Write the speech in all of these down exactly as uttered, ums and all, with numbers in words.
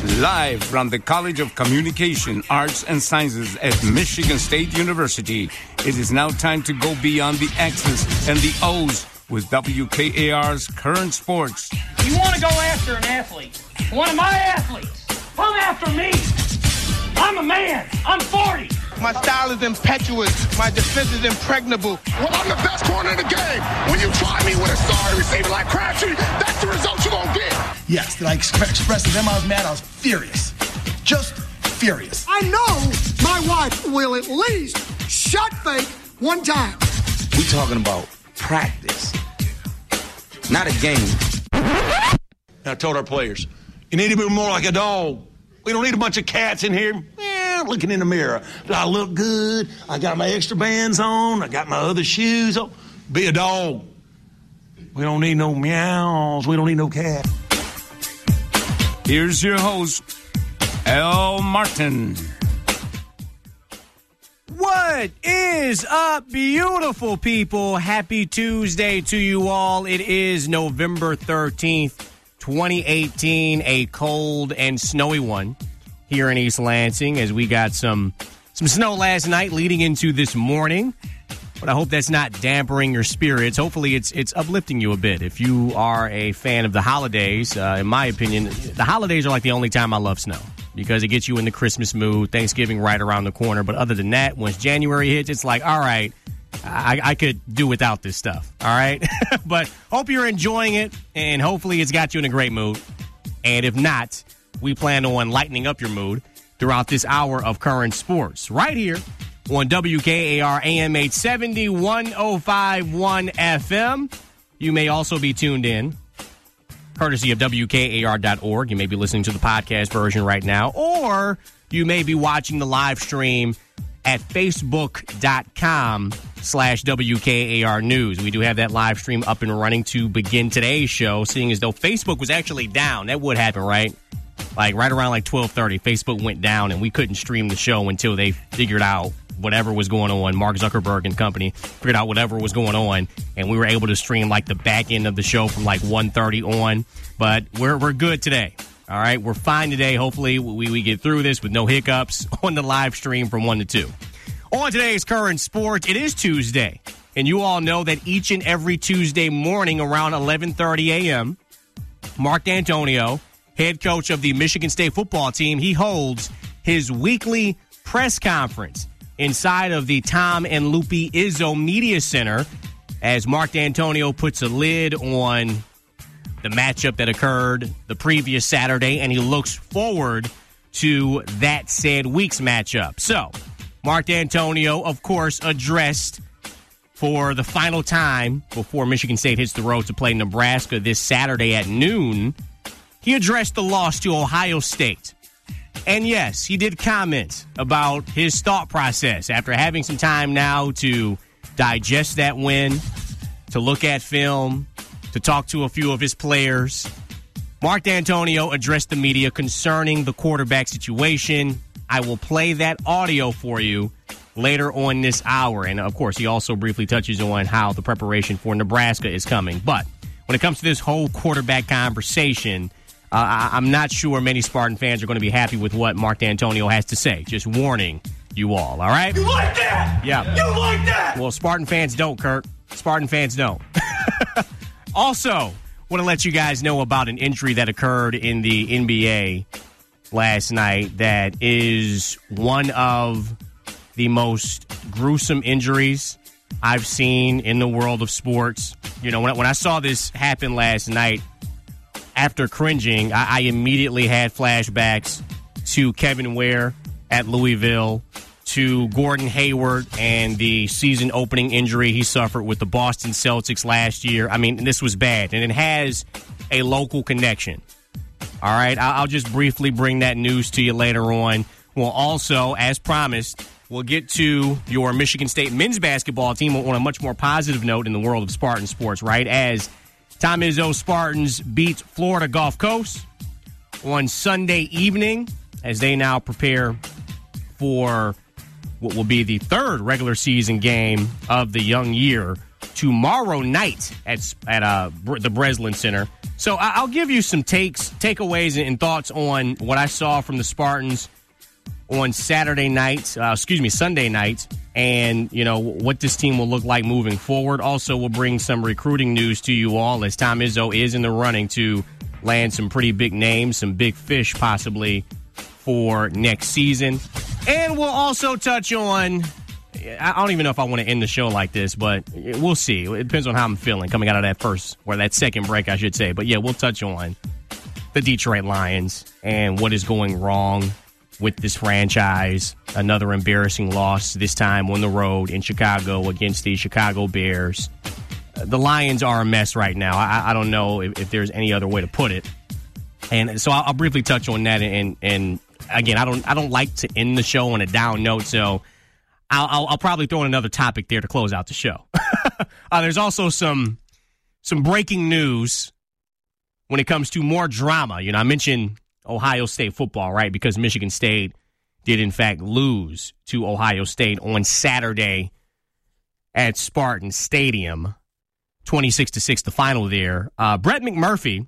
Live from the College of Communication, Arts, and Sciences at Michigan State University, it is now time to go beyond the X's and the O's with W K A R's Current Sports. You want to go after an athlete, one of my athletes, come after me. I'm a man. I'm forty. My style is impetuous. My defense is impregnable. Well, I'm the best corner in the game. When you try me with a sorry receiver like Crabtree, that's the result you're going to get. Yes, did I express to them I was mad? I was furious. Just furious. I know my wife will at least shut fake one time. We talking about practice, not a game. I told our players, you need to be more like a dog. We don't need a bunch of cats in here eh, looking in the mirror. Do I look good? I got my extra bands on. I got my other shoes on. Be a dog. We don't need no meows. We don't need no cat. Here's your host, Al Martin. What is up, beautiful people? Happy Tuesday to you all. It is November thirteenth. twenty eighteen, a cold and snowy one here in East Lansing as we got some some snow last night leading into this morning. But I hope that's not dampering your spirits. Hopefully it's it's uplifting you a bit. If you are a fan of the holidays, uh, in my opinion, the holidays are like the only time I love snow because it gets you in the Christmas mood, Thanksgiving right around the corner. But other than that, once January hits, it's like, all right, I, I could do without this stuff, all right? But hope you're enjoying it, and hopefully it's got you in a great mood. And if not, we plan on lightening up your mood throughout this hour of Current Sports right here on W K A R A M eight seventy, one oh five point one F M. You may also be tuned in, courtesy of W K A R dot org. You may be listening to the podcast version right now, or you may be watching the live stream at facebook.com slash WKAR News. We do have that live stream up and running to begin today's show, seeing as though Facebook was actually down. That would happen, right? Like right around like twelve thirty, Facebook went down and we couldn't stream the show until they figured out whatever was going on. Mark Zuckerberg and company figured out whatever was going on, and we were able to stream like the back end of the show from like one thirty on. But we're we're good today. All right, we're fine today. Hopefully we, we get through this with no hiccups on the live stream from one to two. On today's Current Sports, it is Tuesday, and you all know that each and every Tuesday morning around eleven thirty a.m., Mark D'Antonio, head coach of the Michigan State football team, he holds his weekly press conference inside of the Tom and Lupe Izzo Media Center as Mark D'Antonio puts a lid on the matchup that occurred the previous Saturday, and he looks forward to that said week's matchup. So, Mark D'Antonio, of course, addressed for the final time before Michigan State hits the road to play Nebraska this Saturday at noon. He addressed the loss to Ohio State. And yes, he did comment about his thought process after having some time now to digest that win, to look at film, to talk to a few of his players. Mark D'Antonio addressed the media concerning the quarterback situation. I will play that audio for you later on this hour. And, of course, he also briefly touches on how the preparation for Nebraska is coming. But when it comes to this whole quarterback conversation, uh, I- I'm not sure many Spartan fans are going to be happy with what Mark D'Antonio has to say. Just warning you all, all right? You like that? Yeah. You like that? Well, Spartan fans don't, Kirk. Spartan fans don't. Also, want to let you guys know about an injury that occurred in the N B A last night that is one of the most gruesome injuries I've seen in the world of sports. You know, when I, when I saw this happen last night, after cringing, I, I immediately had flashbacks to Kevin Ware at Louisville, to Gordon Hayward and the season-opening injury he suffered with the Boston Celtics last year. I mean, this was bad, and it has a local connection. All right, I'll just briefly bring that news to you later on. We'll also, as promised, we'll get to your Michigan State men's basketball team on a much more positive note in the world of Spartan sports, right? As Tom Izzo Spartans beat Florida Gulf Coast on Sunday evening as they now prepare for what will be the third regular season game of the young year tomorrow night at at uh, the Breslin Center. So I'll give you some takes, takeaways, and thoughts on what I saw from the Spartans on Saturday night, uh, excuse me, Sunday night, and, you know, what this team will look like moving forward. Also, we'll bring some recruiting news to you all as Tom Izzo is in the running to land some pretty big names, some big fish possibly for next season. And we'll also touch on, I don't even know if I want to end the show like this, but we'll see. It depends on how I'm feeling coming out of that first, or that second break, I should say. But yeah, we'll touch on the Detroit Lions and what is going wrong with this franchise. Another embarrassing loss, this time on the road in Chicago against the Chicago Bears. The Lions are a mess right now. I, I don't know if, if there's any other way to put it. And so I'll, I'll briefly touch on that. And, and again, I don't I don't like to end the show on a down note, so I'll, I'll, I'll probably throw in another topic there to close out the show. uh, there's also some some breaking news when it comes to more drama. You know, I mentioned Ohio State football, right? Because Michigan State did, in fact, lose to Ohio State on Saturday at Spartan Stadium, twenty-six to six, the final there. Uh, Brett McMurphy,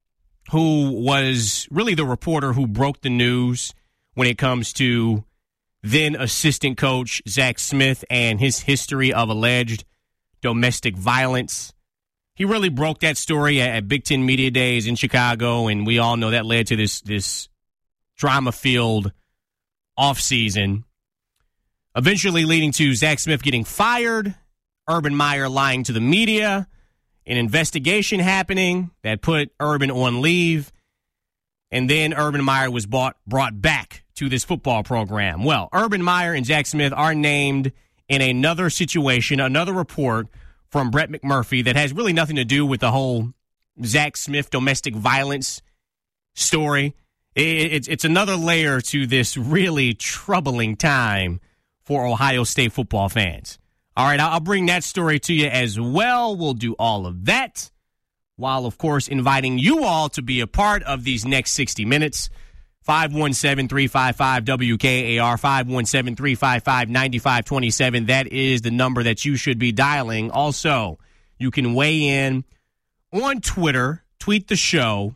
who was really the reporter who broke the news when it comes to then assistant coach Zach Smith and his history of alleged domestic violence. He really broke that story at, at Big Ten Media Days in Chicago, and we all know that led to this this drama-filled offseason, eventually leading to Zach Smith getting fired, Urban Meyer lying to the media, an investigation happening that put Urban on leave, and then Urban Meyer was bought, brought back to this football program. Well, Urban Meyer and Zach Smith are named in another situation, another report from Brett McMurphy that has really nothing to do with the whole Zach Smith domestic violence story. It's it's another layer to this really troubling time for Ohio State football fans. All right, I'll bring that story to you as well. We'll do all of that while, of course, inviting you all to be a part of these next sixty minutes. five one seven, three five five, W K A R, five one seven, three five five, nine five two seven. That is the number that you should be dialing. Also, you can weigh in on Twitter, tweet the show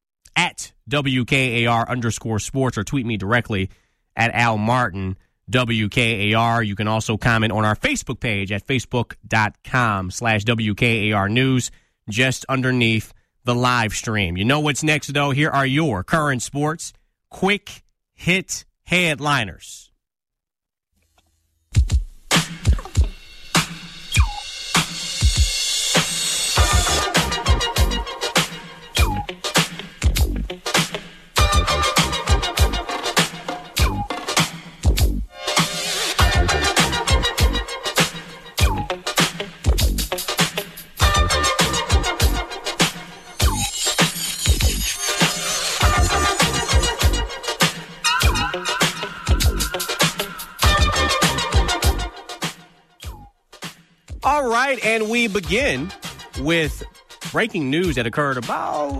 at W K A R underscore sports, or tweet me directly at Al Martin, W K A R. You can also comment on our Facebook page at facebook.com slash WKAR News, just underneath the live stream. You know what's next, though? Here are your current sports quick hit headliners. All right, and we begin with breaking news that occurred about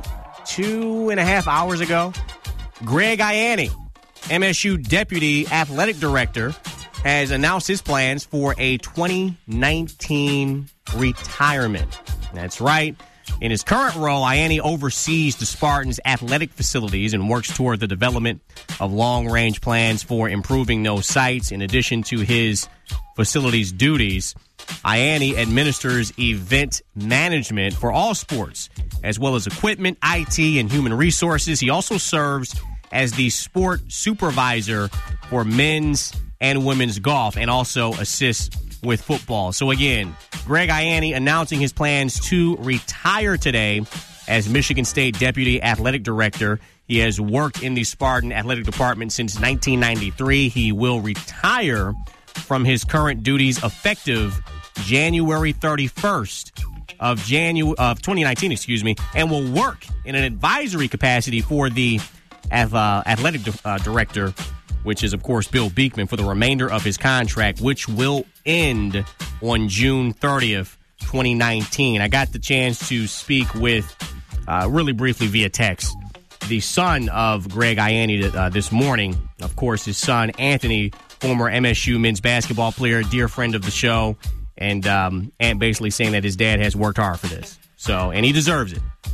two and a half hours ago. Greg Ianni, M S U Deputy Athletic Director, has announced his plans for a twenty nineteen retirement. That's right. In his current role, Ianni oversees the Spartans' athletic facilities and works toward the development of long-range plans for improving those sites. In addition to his facilities duties, Ianni administers event management for all sports, as well as equipment, I T, and human resources. He also serves as the sport supervisor for men's and women's golf, and also assists with football. So again, Greg Ianni announcing his plans to retire today as Michigan State Deputy Athletic Director. He has worked in the Spartan Athletic Department since nineteen ninety-three. He will retire from his current duties effective January thirty-first of Janu- of twenty nineteen, excuse me, and will work in an advisory capacity for the uh, athletic uh, director, which is, of course, Bill Beekman, for the remainder of his contract, which will end on June thirtieth, twenty nineteen. I got the chance to speak with, uh, really briefly via text, the son of Greg Ianni uh, this morning. Of course, his son, Anthony, former M S U men's basketball player, dear friend of the show, and um, and basically saying that his dad has worked hard for this. So, and he deserves it.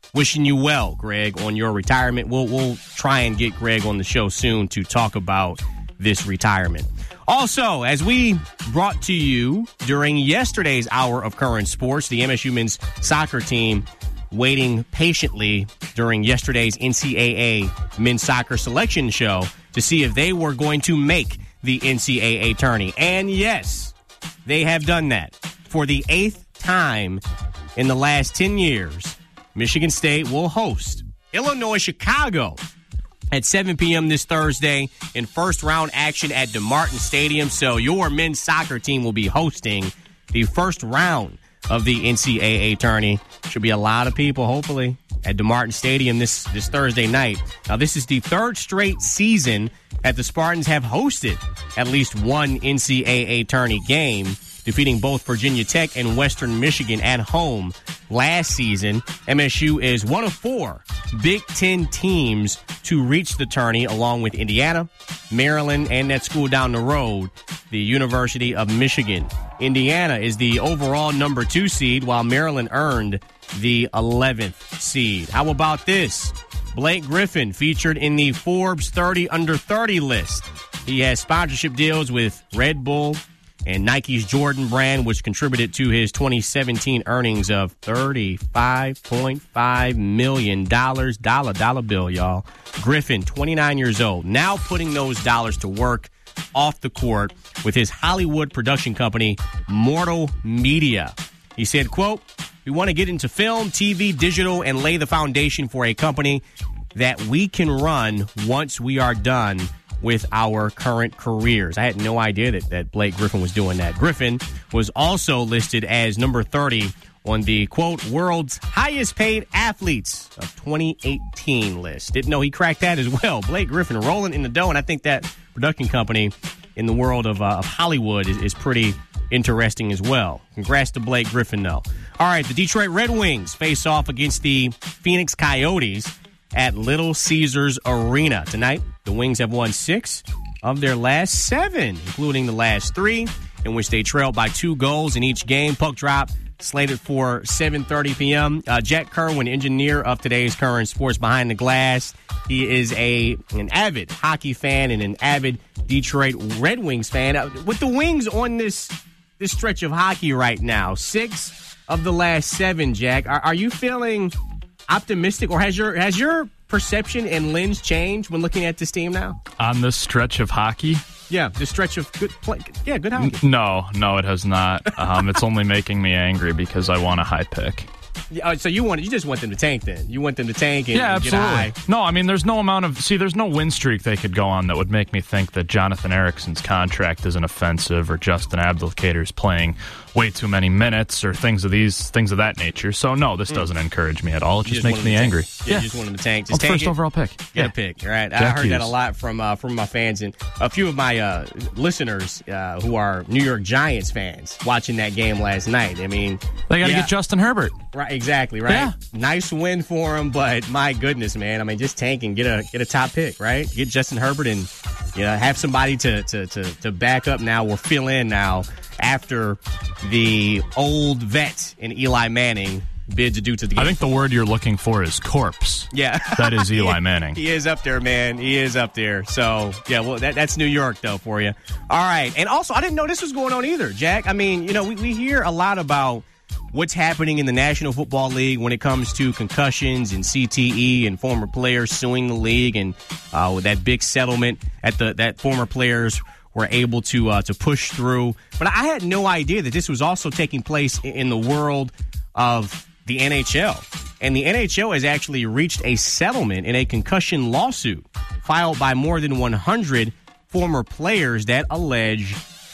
wishing you well, Greg, on your retirement. We'll, we'll try and get Greg on the show soon to talk about this retirement. Also, as we brought to you during yesterday's hour of current sports, the M S U men's soccer team waiting patiently during yesterday's N C double A men's soccer selection show to see if they were going to make the N C double A tourney. And yes, they have done that. For the eighth time in the last ten years, Michigan State will host Illinois Chicago at seven p.m. this Thursday in first-round action at DeMartin Stadium. So your men's soccer team will be hosting the first round of the N C double A tourney. Should be a lot of people, hopefully, at DeMartin Stadium this, this Thursday night. Now, this is the third straight season that the Spartans have hosted at least one N C double A tourney game, defeating both Virginia Tech and Western Michigan at home last season. M S U is one of four Big Ten teams to reach the tourney, along with Indiana, Maryland, and that school down the road, the University of Michigan. Indiana is the overall number two seed, while Maryland earned the eleventh seed. How about this? Blake Griffin featured in the Forbes thirty under thirty list. He has sponsorship deals with Red Bull and Nike's Jordan brand, which contributed to his twenty seventeen earnings of thirty-five point five million dollars. Dollar, dollar bill, y'all. Griffin, twenty-nine years old, now putting those dollars to work off the court with his Hollywood production company, Mortal Media. He said, quote, "We want to get into film, T V, digital, and lay the foundation for a company that we can run once we are done with our current careers." I had no idea that, that Blake Griffin was doing that. Griffin was also listed as number thirty on the, quote, world's highest paid athletes of twenty eighteen list. Didn't know he cracked that as well. Blake Griffin rolling in the dough, and I think that production company in the world of, uh, of Hollywood is, is pretty interesting as well. Congrats to Blake Griffin, though. All right, the Detroit Red Wings face off against the Phoenix Coyotes at Little Caesars Arena. Tonight, the Wings have won six of their last seven, including the last three, in which they trailed by two goals in each game. Puck drop slated for seven thirty p.m. Uh, Jack Kerwin, engineer of today's Current Sports Behind the Glass. He is a an avid hockey fan and an avid Detroit Red Wings fan. Uh, with the Wings on this this stretch of hockey right now, six of the last seven, Jack, are, are you feeling optimistic, or has your has your perception and lens changed when looking at this team now? On this stretch of hockey? Yeah, this stretch of good play. Yeah, good hockey. No, no, it has not. Um, it's only making me angry because I want a high pick. Yeah, so you want you just want them to tank then? You want them to tank and, yeah, and get absolutely. high? No, I mean, there's no amount of see. There's no win streak they could go on that would make me think that Jonathan Erickson's contract isn't offensive, or Justin Abdelkader's playing way too many minutes, or things of these things of that nature. So no, this mm. doesn't encourage me at all. It just, just makes me angry. Yeah, yeah, you just want them to tank. Just well, tank first it. overall pick. Get yeah. a pick, right? Jack I heard Hughes. that a lot from uh, from my fans and a few of my uh, listeners uh, who are New York Giants fans watching that game last night. I mean, they got to yeah. get Justin Herbert. Right, exactly, right? Yeah. Nice win for him, but my goodness, man. I mean, just tank and get a get a top pick, right? Get Justin Herbert and, you know, have somebody to to to, to back up now or fill in now after the old vet in Eli Manning bids adieu to the game. I think the word you're looking for is corpse. Yeah. That is Eli Manning. He is up there, man. He is up there. So, yeah, well, that, that's New York, though, for you. All right. And also, I didn't know this was going on either, Jack. I mean, you know, we, we hear a lot about what's happening in the National Football League when it comes to concussions and C T E and former players suing the league, and uh, with that big settlement at the that former players were able to uh, to push through. But I had no idea that this was also taking place in the world of the N H L. And the N H L has actually reached a settlement in a concussion lawsuit filed by more than one hundred former players that allege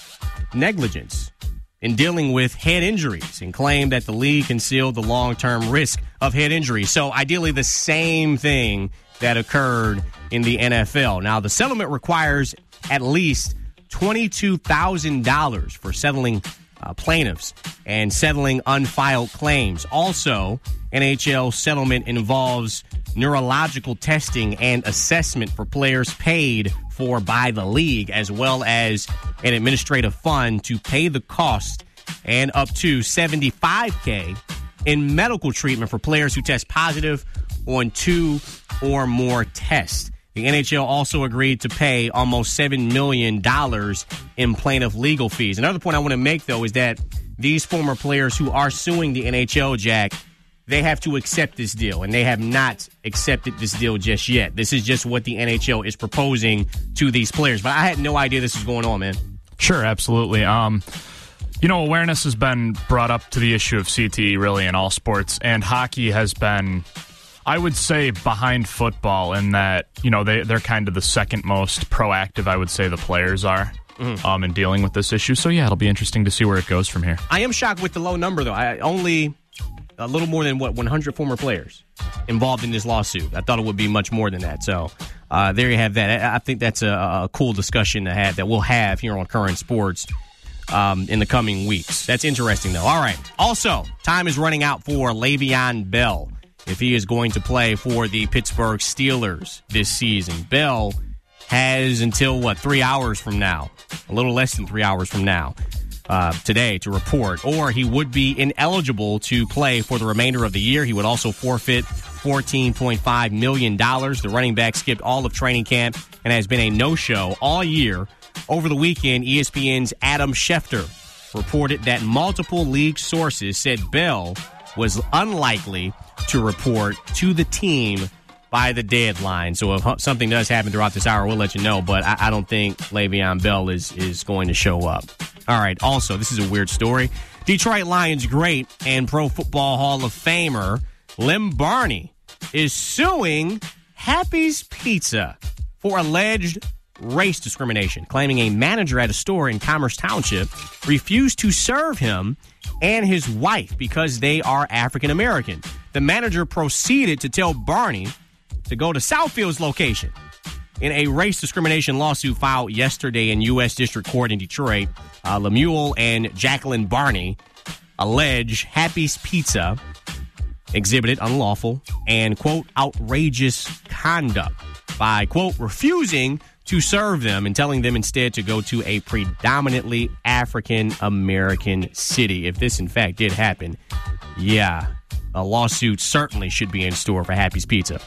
negligence in dealing with head injuries and claim that the league concealed the long-term risk of head injury. So ideally the same thing that occurred in the N F L. Now, the settlement requires at least twenty-two thousand dollars for settling uh, plaintiffs and settling unfiled claims. Also, N H L settlement involves neurological testing and assessment for players paid for by the league, as well as an administrative fund to pay the cost, and up to seventy-five thousand dollars in medical treatment for players who test positive on two or more tests. The N H L also agreed to pay almost seven million dollars in plaintiff legal fees. Another point I want to make, though, is that these former players who are suing the N H L, Jack, they have to accept this deal, and they have not accepted this deal just yet. This is just what the N H L is proposing to these players. But I had no idea this was going on, man. Sure, absolutely. Um, you know, awareness has been brought up to the issue of C T E really in all sports, and hockey has been, I would say, behind football in that, you know, they, they're kind of the second most proactive, I would say, the players are mm-hmm. um, in dealing with this issue. So, yeah, it'll be interesting to see where it goes from here. I am shocked with the low number, though. I only a little more than, what, one hundred former players involved in this lawsuit. I thought it would be much more than that. So, uh, there you have that. I, I think that's a, a cool discussion to have that we'll have here on Current Sports um, in the coming weeks. That's interesting, though. All right. Also, time is running out for Le'Veon Bell if he is going to play for the Pittsburgh Steelers this season. Bell has until, what, three hours from now, a little less than three hours from now, uh, today to report, or he would be ineligible to play for the remainder of the year. He would also forfeit fourteen point five million dollars. The running back skipped all of training camp and has been a no-show all year. Over the weekend, E S P N's Adam Schefter reported that multiple league sources said Bell was unlikely to report to the team by the deadline. So if something does happen throughout this hour, we'll let you know. But I, I don't think Le'Veon Bell is, is going to show up. All right. Also, this is a weird story. Detroit Lions great and Pro Football Hall of Famer Lem Barney is suing Happy's Pizza for alleged race discrimination, claiming a manager at a store in Commerce Township refused to serve him and his wife because they are African American. The manager proceeded to tell Barney to go to Southfield's location. In a race discrimination lawsuit filed yesterday in U S District Court in Detroit, uh, Lemuel and Jacqueline Barney allege Happy's Pizza exhibited unlawful and, quote, outrageous conduct by, quote, refusing to serve them and telling them instead to go to a predominantly African-American city. If this, in fact, did happen, yeah, a lawsuit certainly should be in store for Happy's Pizza.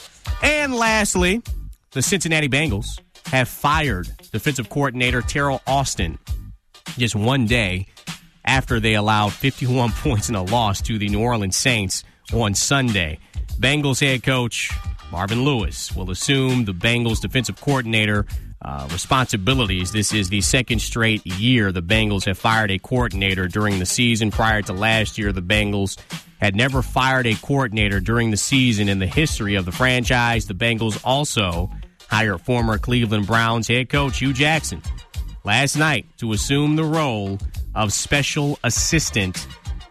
And lastly, the Cincinnati Bengals have fired defensive coordinator Terrell Austin just one day after they allowed fifty-one points in a loss to the New Orleans Saints on Sunday. Bengals head coach Marvin Lewis will assume the Bengals defensive coordinator uh, responsibilities. This is the second straight year the Bengals have fired a coordinator during the season. Prior to last year, the Bengals had never fired a coordinator during the season in the history of the franchise. The Bengals also hired former Cleveland Browns head coach Hugh Jackson last night to assume the role of special assistant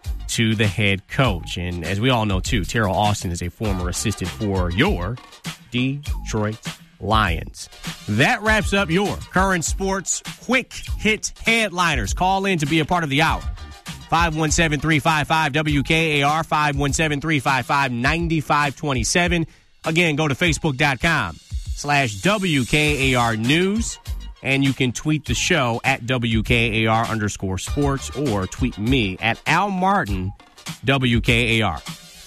to the head coach. And as we all know, too, Terrell Austin is a former assistant for your Detroit Lions. That wraps up your Current Sports Quick Hit Headliners. Call in to be a part of the hour. five one seven, three five five, W K A R, five one seven, three five five, nine five two seven. Again, go to facebook.com slash WKAR News, and you can tweet the show at W K A R underscore sports or tweet me at Al Martin W K A R.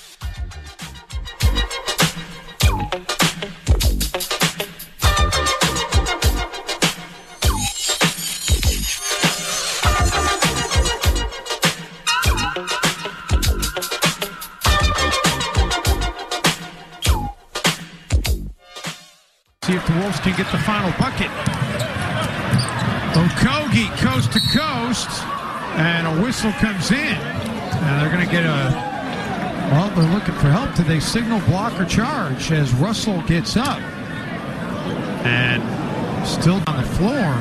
See if the Wolves can get the final bucket. Okogie coast to coast, and a whistle comes in. And they're going to get a, well, they're looking for help. Do they signal block or charge as Russell gets up? And still on the floor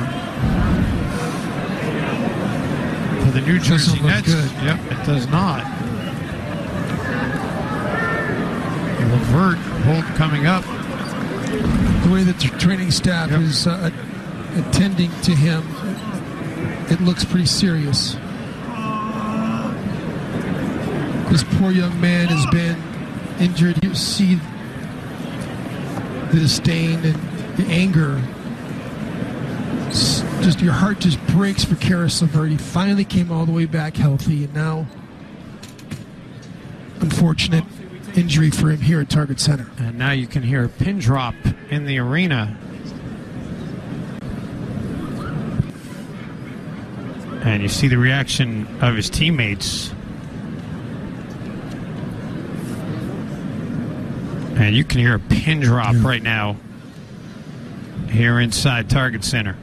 for the New Jersey Nets. Good. Yep, it does not. LeVert, hold coming up. The way that the training staff yep. is uh, attending to him, it looks pretty serious. This poor young man has been injured. You see the disdain and the anger. It's just your heart just breaks for Caris LeVert. He finally came all the way back healthy, and now unfortunate injury for him here at Target Center. And now you can hear a pin drop in the arena. And you see the reaction of his teammates. And you can hear a pin drop yeah. right now here inside Target Center.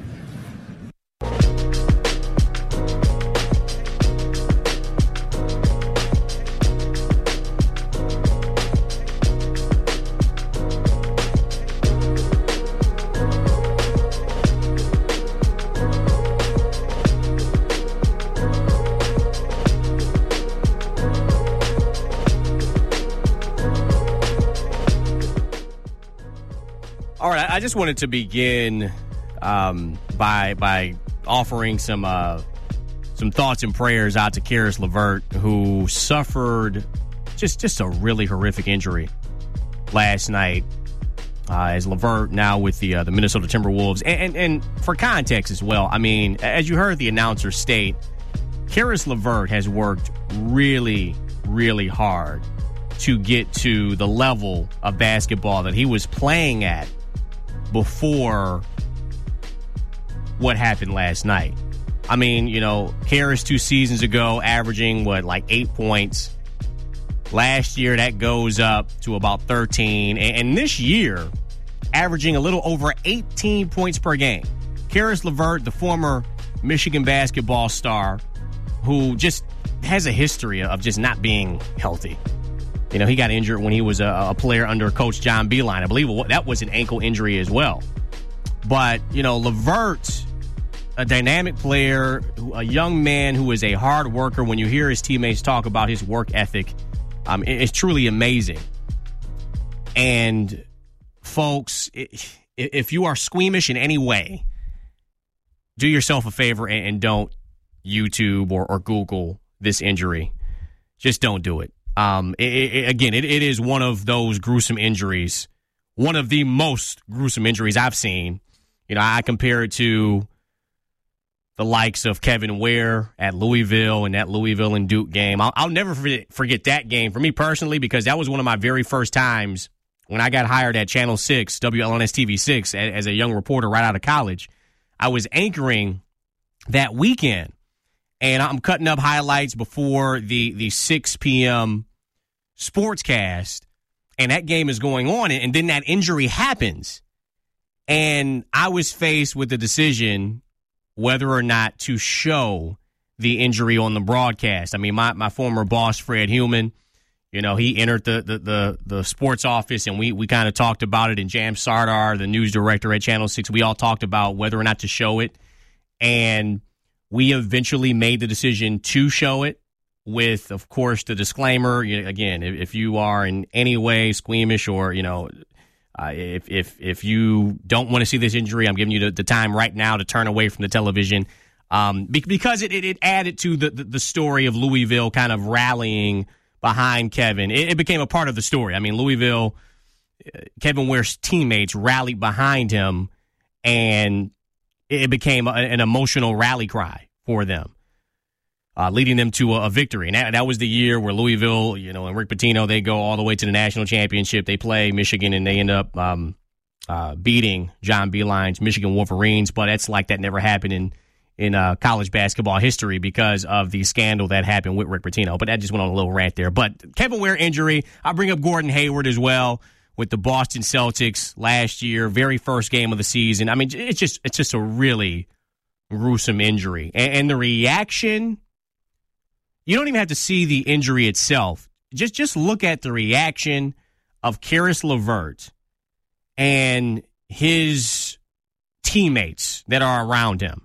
I just wanted to begin um, by by offering some uh, some thoughts and prayers out to Caris LeVert, who suffered just just a really horrific injury last night. Uh, as LeVert now with the uh, the Minnesota Timberwolves, and, and and for context as well, I mean, as you heard the announcer state, Caris LeVert has worked really, really hard to get to the level of basketball that he was playing at before what happened last night. I mean, you know, Caris two seasons ago averaging, what, like eight points. Last year, that goes up to about thirteen. And, and this year, averaging a little over eighteen points per game. Caris LeVert, the former Michigan basketball star, who just has a history of just not being healthy. You know, he got injured when he was a, a player under Coach John Beilein. I believe that was an ankle injury as well. But, you know, LeVert, a dynamic player, a young man who is a hard worker. When you hear his teammates talk about his work ethic, um, it, it's truly amazing. And, folks, if you are squeamish in any way, do yourself a favor and don't YouTube or, or Google this injury. Just don't do it. Um, it, it, again, it, it is one of those gruesome injuries, one of the most gruesome injuries I've seen. You know, I compare it to the likes of Kevin Ware at Louisville and that Louisville and Duke game. I'll, I'll never forget, forget that game for me personally, because that was one of my very first times when I got hired at Channel six, W L N S T V six, as, as a young reporter right out of college. I was anchoring that weekend, and I'm cutting up highlights before the, the six p.m. sportscast, and that game is going on, and then that injury happens. And I was faced with the decision whether or not to show the injury on the broadcast. I mean, my, my former boss, Fred Heumann, you know, he entered the the the, the sports office, and we, we kind of talked about it, and Jam Sardar, the news director at Channel six, we all talked about whether or not to show it. And we eventually made the decision to show it with, of course, the disclaimer. You know, again, if, if you are in any way squeamish or, you know, uh, if if if you don't want to see this injury, I'm giving you the, the time right now to turn away from the television, um, be, because it, it, it added to the, the, the story of Louisville kind of rallying behind Kevin. It, it became a part of the story. I mean, Louisville, uh, Kevin Ware's teammates rallied behind him, and it became a, an emotional rally cry for them, uh, leading them to a, a victory. And that, that was the year where Louisville, you know, and Rick Pitino, they go all the way to the national championship. They play Michigan, and they end up um, uh, beating John Beilein's Michigan Wolverines. But it's like that never happened in in uh, college basketball history because of the scandal that happened with Rick Pitino. But that just went on a little rant there. But Kevin Ware injury, I bring up Gordon Hayward as well with the Boston Celtics last year, very first game of the season. I mean, it's just it's just a really gruesome injury. And, and the reaction, you don't even have to see the injury itself. Just just look at the reaction of Caris LeVert and his teammates that are around him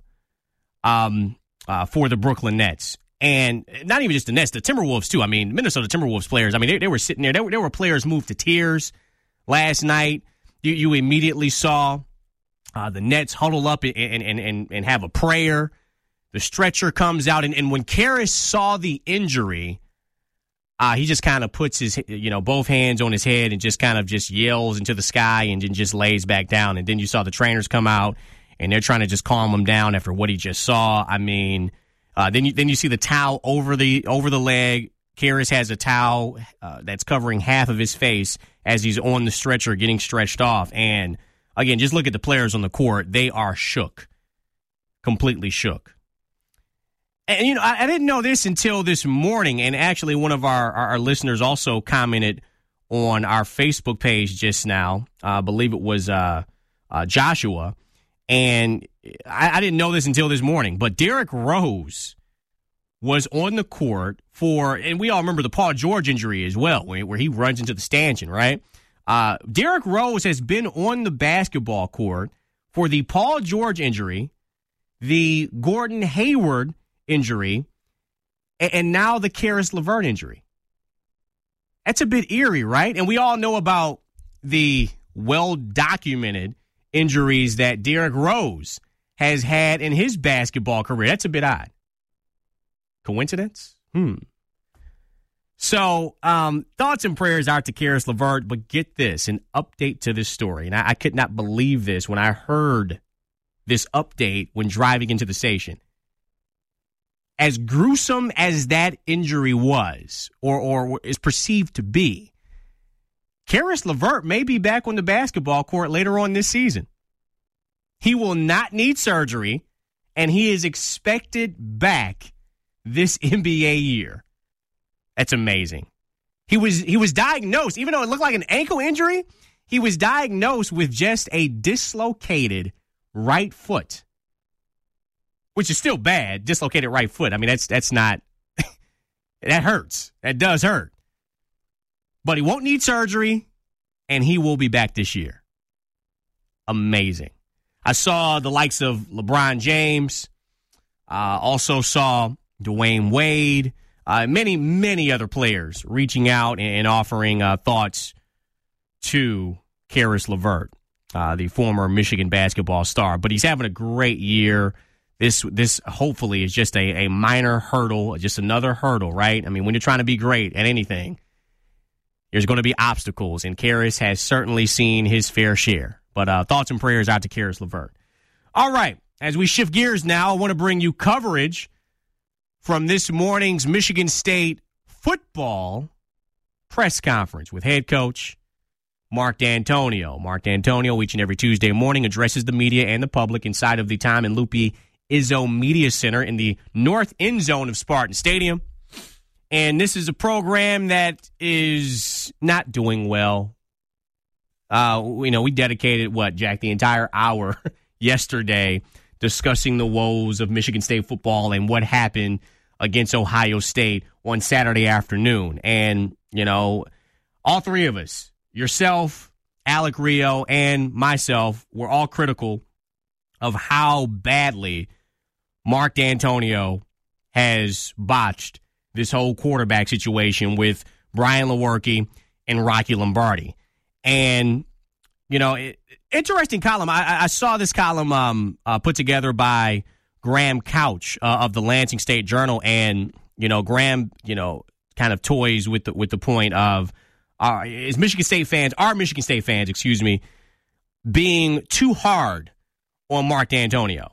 um, uh, for the Brooklyn Nets. And not even just the Nets, the Timberwolves, too. I mean, Minnesota Timberwolves players, I mean, they, they were sitting there. There were, there were players moved to tears last night. You, you immediately saw uh, the Nets huddle up and, and, and, and have a prayer. The stretcher comes out, and, and when Caris saw the injury, uh, he just kind of puts his, you know, both hands on his head and just kind of just yells into the sky and then just lays back down. And then you saw the trainers come out, and they're trying to just calm him down after what he just saw. I mean, uh, then you then you see the towel over the over the leg, Karras has a towel uh, that's covering half of his face as he's on the stretcher getting stretched off. And, again, just look at the players on the court. They are shook, completely shook. And, you know, I, I didn't know this until this morning, and actually one of our, our, our listeners also commented on our Facebook page just now. Uh, I believe it was uh, uh, Joshua. And I, I didn't know this until this morning, but Derrick Rose was on the court for, and we all remember the Paul George injury as well, where, where he runs into the stanchion, right? Uh, Derrick Rose has been on the basketball court for the Paul George injury, the Gordon Hayward injury, and, and now the Caris LeVert injury. That's a bit eerie, right? And we all know about the well-documented injuries that Derrick Rose has had in his basketball career. That's a bit odd. Coincidence? Hmm. So, um, thoughts and prayers out to Caris LeVert, but get this, an update to this story. And I, I could not believe this when I heard this update when driving into the station. As gruesome as that injury was, or, or is perceived to be, Caris LeVert may be back on the basketball court later on this season. He will not need surgery, and he is expected back this N B A year. That's amazing. He was he was diagnosed, even though it looked like an ankle injury, he was diagnosed with just a dislocated right foot, which is still bad, dislocated right foot. I mean, that's that's not, that hurts. That does hurt. But he won't need surgery, and he will be back this year. Amazing. I saw the likes of LeBron James, uh, also saw Dwayne Wade, uh, many, many other players reaching out and offering uh, thoughts to Caris LeVert, uh, the former Michigan basketball star. But he's having a great year. This, this hopefully is just a, a minor hurdle, just another hurdle, right? I mean, when you're trying to be great at anything, there's going to be obstacles, and Caris has certainly seen his fair share. But uh, thoughts and prayers out to Caris LeVert. All right, as we shift gears now, I want to bring you coverage from this morning's Michigan State football press conference with head coach Mark Dantonio. Mark Dantonio, each and every Tuesday morning, addresses the media and the public inside of the Tom and Lupe Izzo Media Center in the north end zone of Spartan Stadium. And this is a program that is not doing well. Uh, you know, we dedicated, what, Jack, the entire hour yesterday discussing the woes of Michigan State football and what happened against Ohio State on Saturday afternoon. And, you know, all three of us, yourself, Alec Rio, and myself, were all critical of how badly Mark Dantonio has botched this whole quarterback situation with Brian Lewerke and Rocky Lombardi. And, you know, it, interesting column. I, I saw this column um, uh, put together by Graham Couch uh, of the Lansing State Journal. And, you know, Graham, you know, kind of toys with the, with the point of, uh, is Michigan State fans, are Michigan State fans, excuse me, being too hard on Mark Dantonio?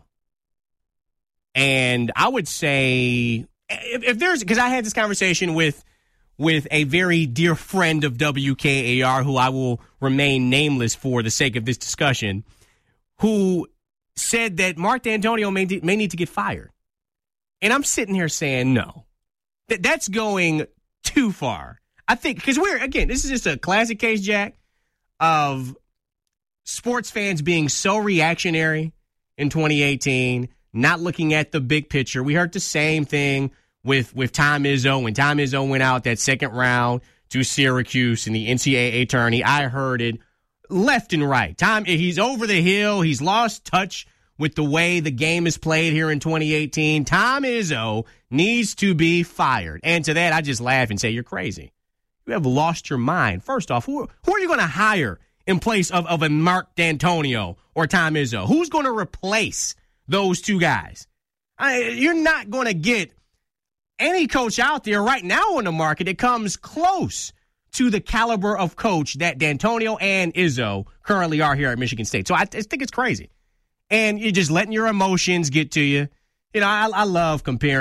And I would say, if, if there's, because I had this conversation with, with a very dear friend of W K A R, who I will remain nameless for the sake of this discussion, who said that Mark Dantonio may, may need to get fired. And I'm sitting here saying, no, that that's going too far. I think, because we're, again, this is just a classic case, Jack, of sports fans being so reactionary in twenty eighteen, not looking at the big picture. We heard the same thing with with Tom Izzo. When Tom Izzo went out that second round to Syracuse in the N C double A tourney, I heard it left and right. Tom, he's over the hill. He's lost touch with the way the game is played here in twenty eighteen. Tom Izzo needs to be fired. And to that, I just laugh and say, you're crazy. You have lost your mind. First off, who, who are you going to hire in place of, of a Mark Dantonio or Tom Izzo? Who's going to replace those two guys? I, you're not going to get any coach out there right now on the market that comes close to the caliber of coach that Dantonio and Izzo currently are here at Michigan State. So I, I think it's crazy. And you're just letting your emotions get to you. You know, I, I love comparing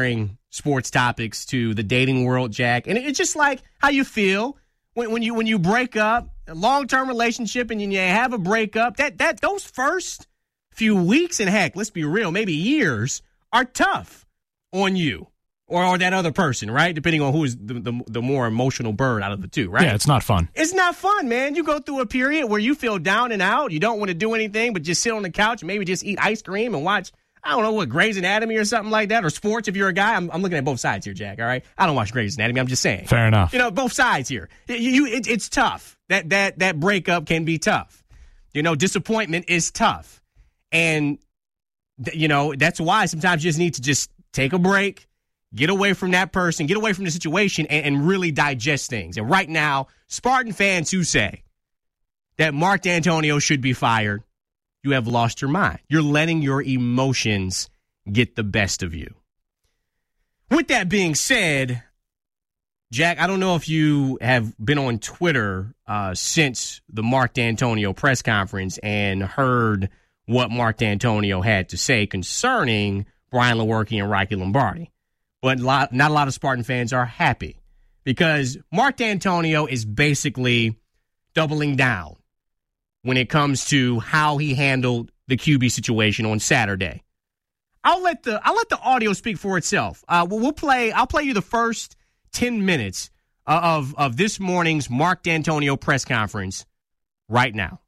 sports topics to the dating world, Jack. And it's just like how you feel when, when you when you break up, a long-term relationship, and you have a breakup. That that those first few weeks, and heck, let's be real, maybe years, are tough on you or, or that other person, right? Depending on who is the, the, the more emotional bird out of the two, right? Yeah, it's not fun. It's not fun, man. You go through a period where you feel down and out. You don't want to do anything but just sit on the couch and maybe just eat ice cream and watch, I don't know, what, Grey's Anatomy or something like that, or sports if you're a guy. I'm, I'm looking at both sides here, Jack, all right? I don't watch Grey's Anatomy. I'm just saying. Fair enough. You know, both sides here. You, you, it, it's tough. That, that, that breakup can be tough. You know, disappointment is tough. And, you know, that's why sometimes you just need to just take a break, get away from that person, get away from the situation, and, and really digest things. And right now, Spartan fans who say that Mark Dantonio should be fired, you have lost your mind. You're letting your emotions get the best of you. With that being said, Jack, I don't know if you have been on Twitter uh, since the Mark Dantonio press conference and heard what Mark Dantonio had to say concerning Brian Lewerke and Rocky Lombardi. But a lot, not a lot of Spartan fans are happy because Mark Dantonio is basically doubling down when it comes to how he handled the Q B situation on Saturday. I'll let the I'll let the audio speak for itself. Uh, we'll, we'll play. I'll play you the first ten minutes uh, of of this morning's Mark Dantonio press conference right now.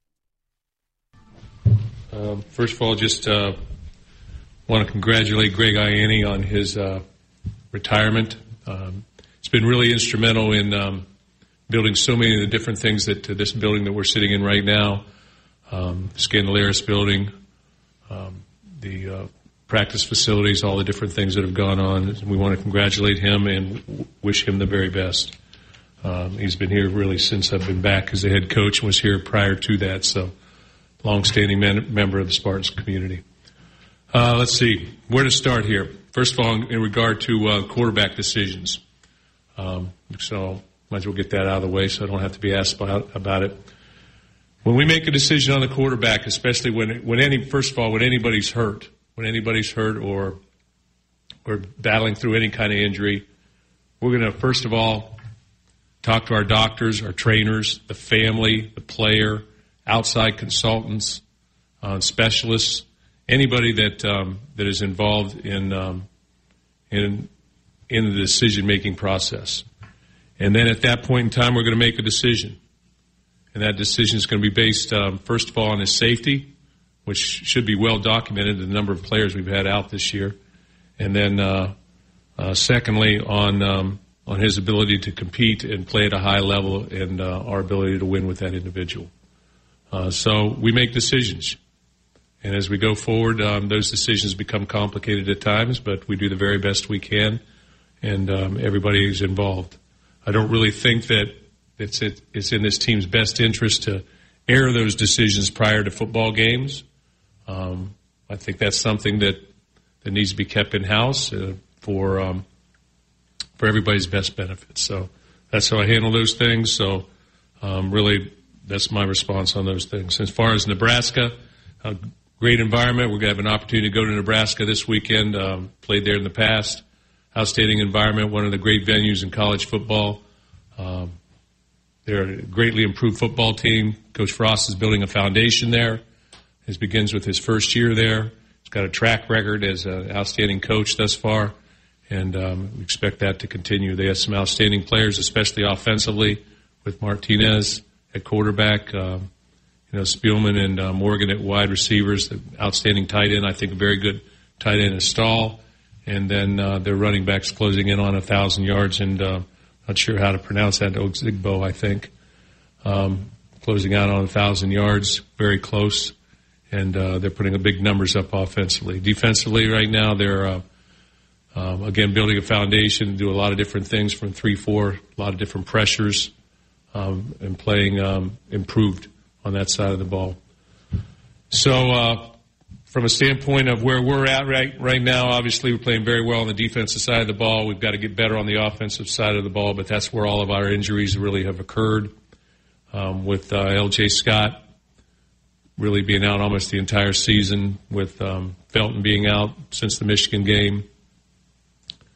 Um, first of all, just uh, want to congratulate Greg Ianni on his uh, retirement. Um, it's been really instrumental in um, building so many of the different things that uh, this building that we're sitting in right now, um, Scandalaris building, um, the uh, practice facilities, all the different things that have gone on. We want to congratulate him and w- wish him the very best. Um, he's been here really since I've been back as the head coach and was here prior to that, so long-standing man- member of the Spartans community. Uh, let's see, where to start here. First of all, in regard to uh, quarterback decisions. Um, so might as well get that out of the way so I don't have to be asked about, about it. When we make a decision on the quarterback, especially when when any first of all, when anybody's hurt, when anybody's hurt or or battling through any kind of injury, we're going to first of all talk to our doctors, our trainers, the family, the player, outside consultants, uh, specialists, anybody that um, that is involved in um, in in the decision-making process. And then at that point in time, we're going to make a decision. And that decision is going to be based, um, first of all, on his safety, which should be well documented, the number of players we've had out this year. And then, uh, uh, secondly, on um, on his ability to compete and play at a high level and uh, our ability to win with that individual. Uh, so we make decisions. And as we go forward, um, those decisions become complicated at times, but we do the very best we can, and um, everybody is involved. I don't really think that it's, it, it's in this team's best interest to air those decisions prior to football games. Um, I think that's something that, that needs to be kept in-house uh, for um, for everybody's best benefit. So that's how I handle those things. So um, really, that's my response on those things. As far as Nebraska, a great environment. We're going to have an opportunity to go to Nebraska this weekend. Um, played there in the past. Outstanding environment, one of the great venues in college football. Um, they're a greatly improved football team. Coach Frost is building a foundation there. It begins with his first year there. He's got a track record as an outstanding coach thus far, and um, we expect that to continue. They have some outstanding players, especially offensively, with Martinez at quarterback, um, you know, Spielman and uh, Morgan at wide receivers, the outstanding tight end. I think a very good tight end is Stahl. And then uh, their running backs closing in on one thousand yards, and uh, not sure how to pronounce that, Ozigbo, I think. Um, closing out on one thousand yards, very close, and uh, they're putting a big numbers up offensively. Defensively right now, they're, uh, um, again, building a foundation, do a lot of different things from three four, a lot of different pressures, um, and playing um, improved on that side of the ball. So, uh, from a standpoint of where we're at right right now, obviously we're playing very well on the defensive side of the ball. We've got to get better on the offensive side of the ball, but that's where all of our injuries really have occurred. Um, with uh, L J Scott really being out almost the entire season, with um, Felton being out since the Michigan game.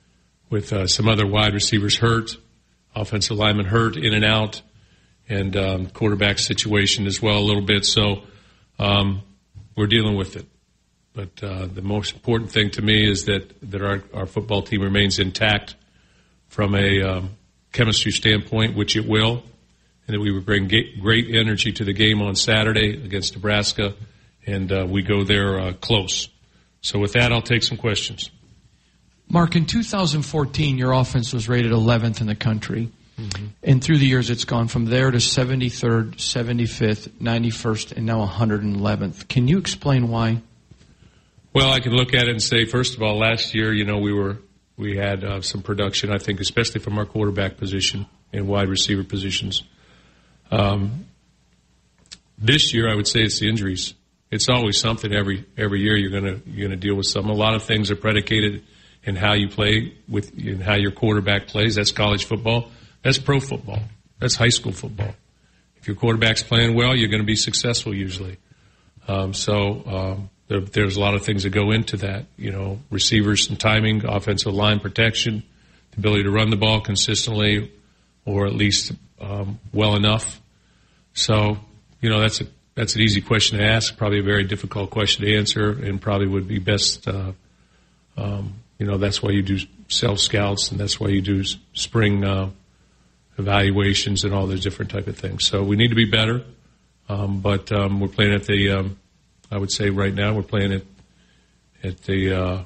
with uh, some other wide receivers hurt, offensive linemen hurt in and out, and um, quarterback situation as well a little bit. So um, we're dealing with it. But uh, the most important thing to me is that, that our, our football team remains intact from a um, chemistry standpoint, which it will, and that we would bring great energy to the game on Saturday against Nebraska, and uh, we go there uh, close. So with that, I'll take some questions. Mark, in two thousand fourteen, your offense was rated eleventh in the country. Mm-hmm. And through the years, it's gone from there to seventy-third, seventy-fifth, ninety-first, and now one hundred eleventh. Can you explain why? Well, I can look at it and say, first of all, last year, you know, we were we had uh, some production, I think, especially from our quarterback position and wide receiver positions. Um, this year, I would say it's the injuries. It's always something every every year. You're gonna you're gonna deal with something. A lot of things are predicated in how you play with, in how your quarterback plays. That's college football. That's pro football. That's high school football. If your quarterback's playing well, you're going to be successful usually. Um, so um, there, there's a lot of things that go into that. You know, receivers and timing, offensive line protection, the ability to run the ball consistently, or at least um, well enough. So, you know, that's a that's an easy question to ask. Probably a very difficult question to answer, and probably would be best. Uh, um, you know, that's why you do self scouts, and that's why you do spring uh, evaluations and all those different type of things. So we need to be better, um, but um, we're playing at the. Um, I would say right now we're playing at at the uh,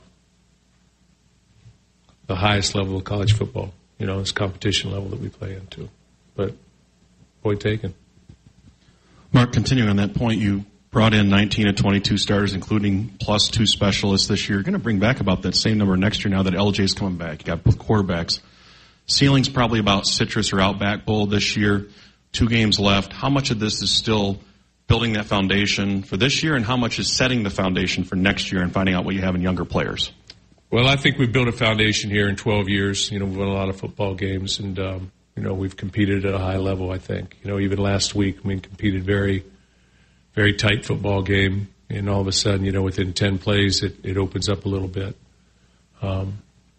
the highest level of college football. You know, it's competition level that we play into. But point taken. Mark, continuing on that point, you brought in nineteen of twenty-two starters, including plus two specialists this year. You're going to bring back about that same number next year now that L J's coming back. You got both quarterbacks. Ceiling's probably about Citrus or Outback Bowl this year. Two games left. How much of this is still building that foundation for this year, and how much is setting the foundation for next year and finding out what you have in younger players? Well, I think we've built a foundation here in twelve years. You know, we've won a lot of football games, and um, you know, we've competed at a high level, I think. You know, even last week, we competed very, very tight football game, and all of a sudden, you know, within ten plays, it, it opens up a little bit. Um,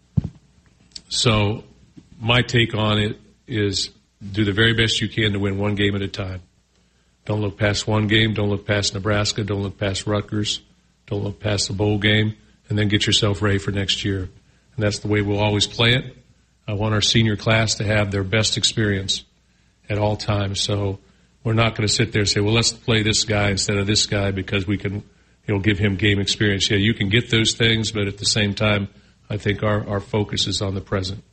so my take on it is do the very best you can to win one game at a time. Don't look past one game. Don't look past Nebraska. Don't look past Rutgers. Don't look past the bowl game, and then get yourself ready for next year. And that's the way we'll always play it. I want our senior class to have their best experience at all times. So we're not going to sit there and say, well, let's play this guy instead of this guy because we can, you know, give him game experience. Yeah, you can get those things, but at the same time, I think our, our focus is on the present.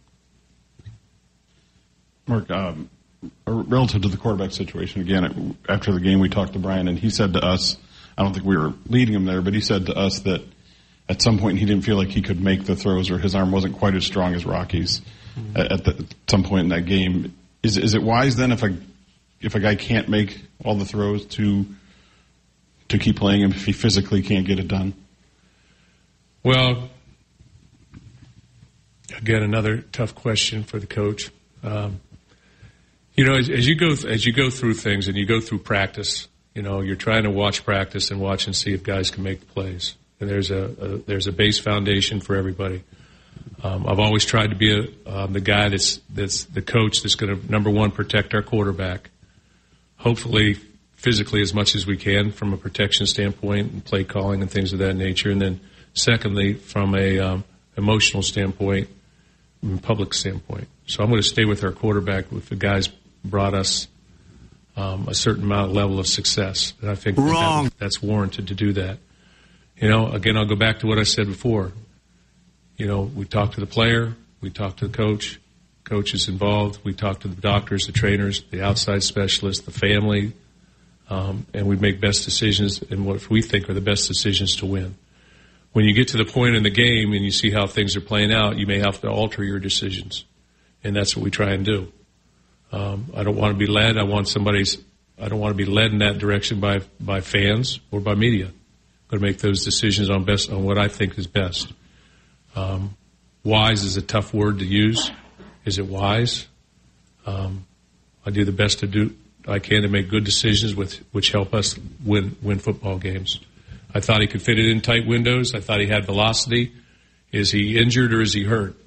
Mark, um, relative to the quarterback situation, again, after the game we talked to Brian, and he said to us, I don't think we were leading him there, but he said to us that at some point he didn't feel like he could make the throws or his arm wasn't quite as strong as Rocky's mm-hmm. at, the, at some point in that game. Is is it wise then if a if a guy can't make all the throws to to keep playing him if he physically can't get it done? Well, again, another tough question for the coach. Um, you know, as, as you go as you go through things and you go through practice, you know, you're trying to watch practice and watch and see if guys can make the plays. And there's a, a there's a base foundation for everybody. Um, I've always tried to be a, um, the guy that's that's the coach that's going to, number one, protect our quarterback, hopefully physically as much as we can from a protection standpoint and play calling and things of that nature. And then secondly, from a um, emotional standpoint and public standpoint. So I'm going to stay with our quarterback if the guys brought us um, a certain amount of level of success. And I think Wrong. That, that's warranted to do that. You know, again, I'll go back to what I said before. You know, we talk to the player, we talk to the coach, coach is involved, we talk to the doctors, the trainers, the outside specialists, the family, um, and we make best decisions and what we think are the best decisions to win. When you get to the point in the game and you see how things are playing out, you may have to alter your decisions, and that's what we try and do. Um, I don't want to be led. I want somebody's. I don't want to be led in that direction by by fans or by media. I'm going to make those decisions on best on what I think is best. Um, wise is a tough word to use. Is it wise? Um, I do the best to do I can to make good decisions with which help us win win football games. I thought he could fit it in tight windows. I thought he had velocity. Is he injured or is he hurt?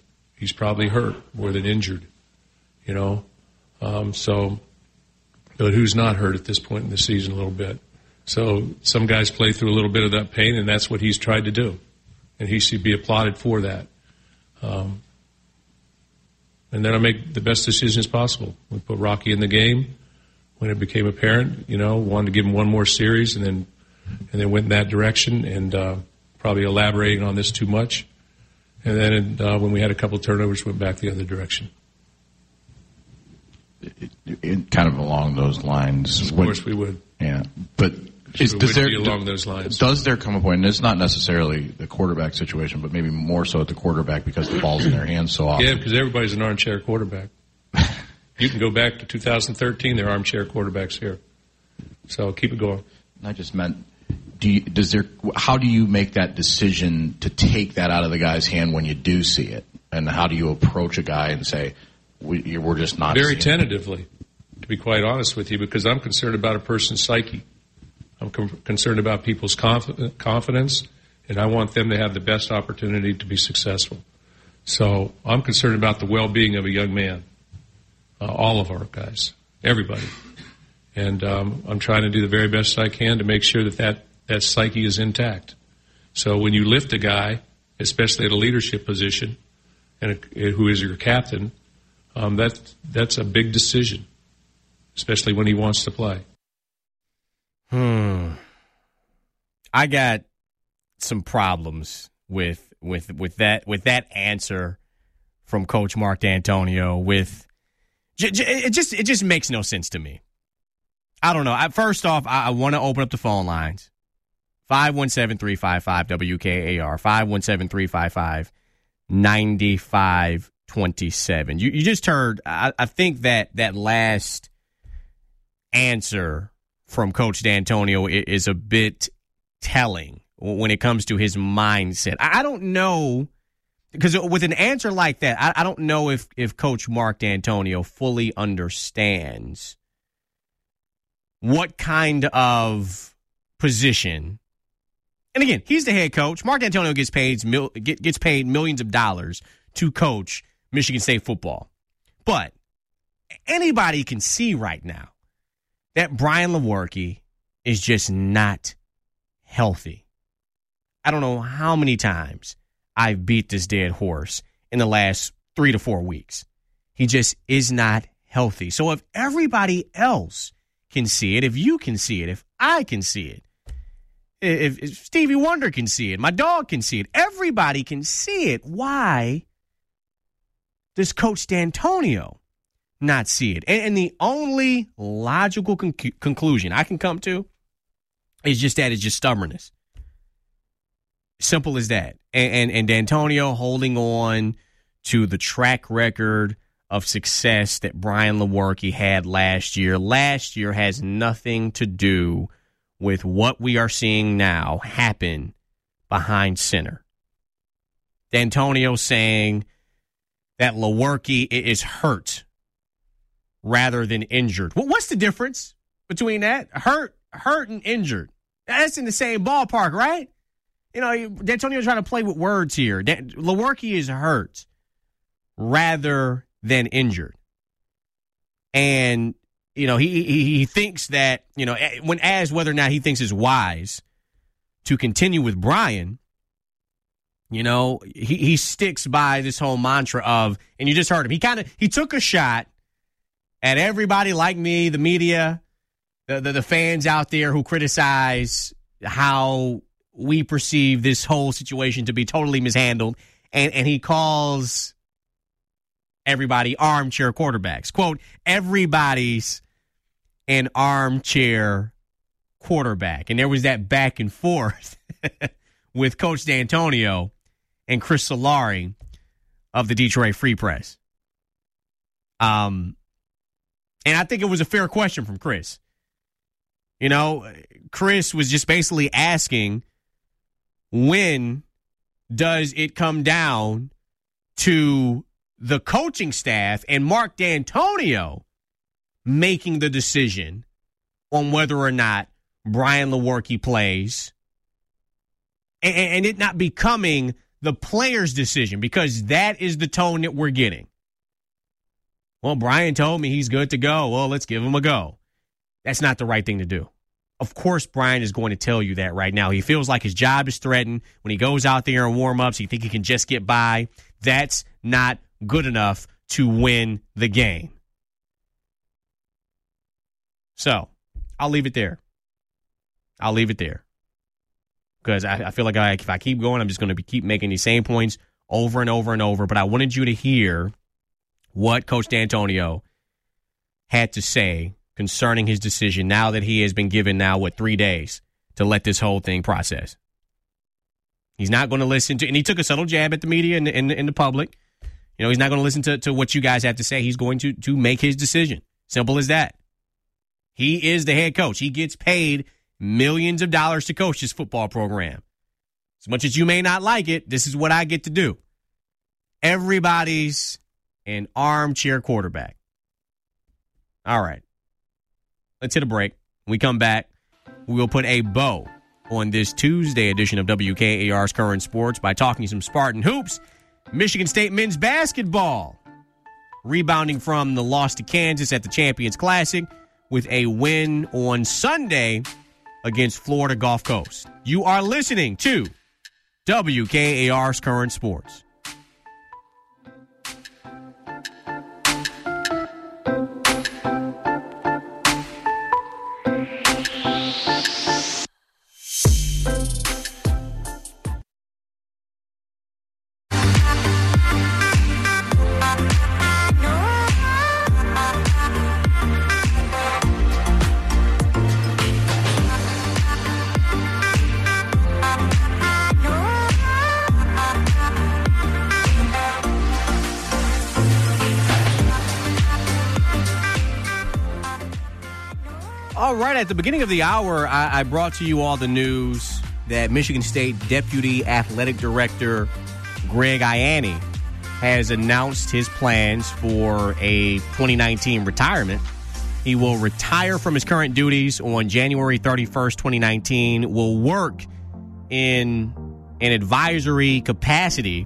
he's probably hurt more than injured, you know. Um, so, but who's not hurt at this point in the season a little bit? So some guys play through a little bit of that pain, and that's what he's tried to do. And he should be applauded for that. Um, and then I make the best decisions possible. We put Rocky in the game when it became apparent, you know, wanted to give him one more series, and then and then went in that direction, and uh, probably elaborating on this too much. And then uh, when we had a couple of turnovers, went back the other direction. It, it, kind of along those lines. Of course we would. Yeah, but is, does there along those lines. Does there come a point, and it's not necessarily the quarterback situation, but maybe more so at the quarterback because the ball's in their hands so often? Yeah, because everybody's an armchair quarterback. You can go back to two thousand thirteen; there are armchair quarterbacks here. So keep it going. I just meant, do you, does there? How do you make that decision to take that out of the guy's hand when you do see it, and how do you approach a guy and say, we, "We're just not"? Very tentatively, to be quite honest with you, because I'm concerned about a person's psyche. I'm com- concerned about people's conf- confidence, and I want them to have the best opportunity to be successful. So I'm concerned about the well-being of a young man. Uh, all of our guys, everybody. And um, I'm trying to do the very best I can to make sure that, that that psyche is intact. So when you lift a guy, especially at a leadership position, and a, who is your captain, um, that, that's a big decision, especially when he wants to play. Hmm. I got some problems with with with that with that answer from Coach Mark D'Antonio. With it just it just makes no sense to me. I don't know. I, first off, I, I want to open up the phone lines. five one seven, three five five, W K A R. five one seven, three five five, nine five two seven. You, you just heard, I, I think that that last answer from Coach D'Antonio is a bit telling when it comes to his mindset. I don't know, because with an answer like that, I, I don't know if, if Coach Mark D'Antonio fully understands what kind of position. And again, he's the head coach. Mark D'Antonio gets paid gets paid millions of dollars to coach Michigan State football. But anybody can see right now that Brian Lewerke is just not healthy. I don't know how many times I've beat this dead horse in the last three to four weeks. He just is not healthy. So if everybody else can see it, if you can see it, if I can see it, if, if Stevie Wonder can see it, my dog can see it, everybody can see it, why does Coach D'Antonio not see it? And, and the only logical con- conclusion I can come to is just that it's just stubbornness. Simple as that. And, and, and D'Antonio holding on to the track record of success that Brian Lewerke had last year. Last year has nothing to do with what we are seeing now happen behind center. D'Antonio saying that Lewerke is hurt rather than injured. Well, what's the difference between that? Hurt, hurt, and injured. That's in the same ballpark, right? You know, D'Antonio's trying to play with words here. Lewerke is hurt rather than injured. And, you know, he, he he thinks that, you know, when asked whether or not he thinks it's wise to continue with Brian, you know, he, he sticks by this whole mantra of, and you just heard him, he kind of, he took a shot at everybody like me, the media, the, the, the fans out there who criticize how we perceive this whole situation to be totally mishandled. And, and he calls everybody armchair quarterbacks. Quote, everybody's an armchair quarterback. And there was that back and forth with Coach D'Antonio and Chris Solari of the Detroit Free Press. Um, and I think it was a fair question from Chris. You know, Chris was just basically asking, when does it come down to the coaching staff and Mark D'Antonio making the decision on whether or not Brian Lewerke plays, and, and it not becoming the player's decision, because that is the tone that we're getting. Well, Brian told me he's good to go. Well, let's give him a go. That's not the right thing to do. Of course, Brian is going to tell you that right now. He feels like his job is threatened. When he goes out there and warm-ups, he thinks he can just get by. That's not good enough to win the game. So, I'll leave it there. I'll leave it there. Because I, I feel like I, if I keep going, I'm just going to be keep making these same points over and over and over. But I wanted you to hear what Coach D'Antonio had to say concerning his decision now that he has been given now, what, three days to let this whole thing process. He's not going to listen to, and he took a subtle jab at the media and in, in, in the public. You know, he's not going to listen to, to what you guys have to say. He's going to, to make his decision. Simple as that. He is the head coach. He gets paid millions of dollars to coach this football program. As much as you may not like it, this is what I get to do. Everybody's an armchair quarterback. All right. Let's hit a break. When we come back, we will put a bow on this Tuesday edition of W K A R's Current Sports by talking some Spartan hoops. Michigan State men's basketball rebounding from the loss to Kansas at the Champions Classic with a win on Sunday against Florida Gulf Coast. You are listening to W K A R's Current Sports. All right, at the beginning of the hour, I, I brought to you all the news that Michigan State Deputy Athletic Director Greg Ianni has announced his plans for a twenty nineteen retirement. He will retire from his current duties on January thirty-first, twenty nineteen, will work in an advisory capacity